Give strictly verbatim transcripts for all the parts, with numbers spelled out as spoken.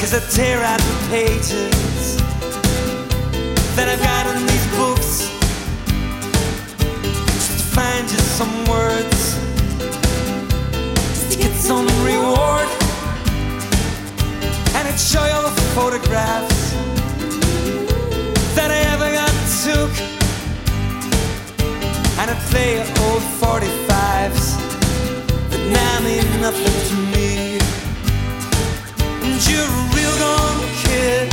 'cause I tear out the pages that I've got in these books, just to find just some words, just to get some reward. And I'd show you all the photographs that I ever got took, and I'd play old forty-fives that now mean nothing to me. And you're a real gone kid.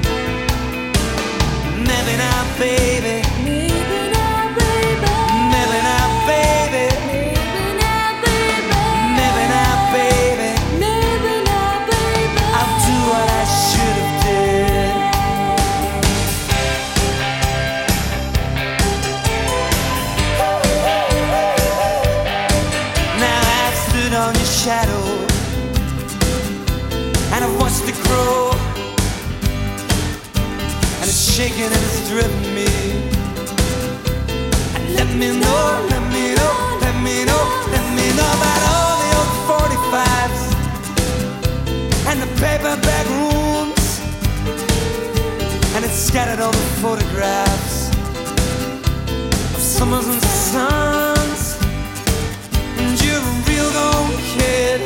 Maybe now, baby. Maybe now, baby. Maybe now, baby. Maybe now, baby. Maybe now, baby. Maybe now, baby. I'll do what I should have did. Now I've stood on your shadow and I've watched it grow, and it's shaking and it's driven me. And let me know, let me know, let me know, let me know about all the old forty-fives and the paperback rooms, and it's scattered all the photographs of summers and suns. And you're a real gone kid.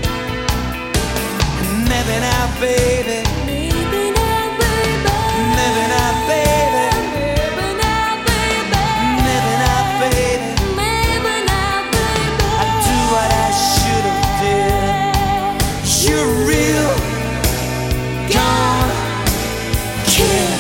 And maybe now, baby. Maybe now, baby. Maybe now, baby. Maybe now, baby. Maybe now, baby. Maybe now, baby. I'd do what I should have did. You're a real gone kid.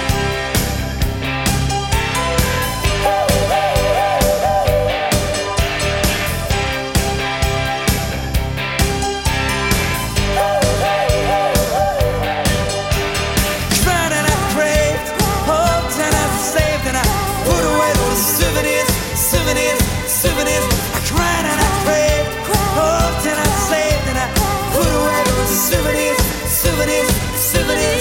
Cried and I craved, hoped and I saved, and I put away those souvenirs, souvenirs, souvenirs. I cried and I craved, hoped and I saved, and I put away those souvenirs, souvenirs, souvenirs.